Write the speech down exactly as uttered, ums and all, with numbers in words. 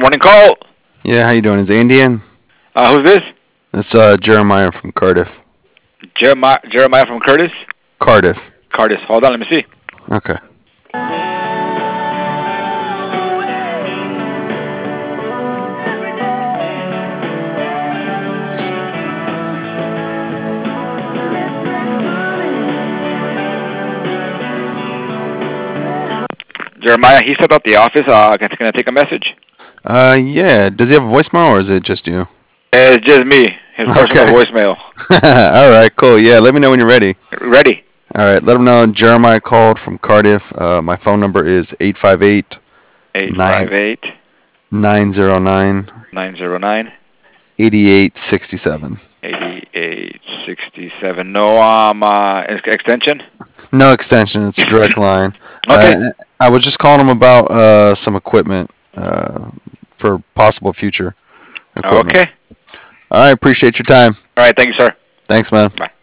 morning call. Yeah, how you doing? Is Andy in? Uh, who's this? It's uh, Jeremiah from Cardiff. Jeremiah, Jeremiah from Curtis? Cardiff. Cardis. Hold on, let me see. Okay. Jeremiah, he stepped out the office. Uh, can, can I take a message? Uh, yeah. Does he have a voicemail or is it just you? It's just me. His personal Okay. voicemail. All right, cool. Yeah, let me know when you're ready. Ready. All right, let him know Jeremiah called from Cardiff. Uh, my phone number is eight five eight, eight five eight, nine zero nine, nine zero nine, eight eight six seven. eight eight six seven. No um uh, ex- extension? No extension. It's a direct line. Okay. Uh, I was just calling him about uh, some equipment uh, for possible future equipment. Okay. All right, appreciate your time. All right, thank you, sir. Thanks, man. Bye.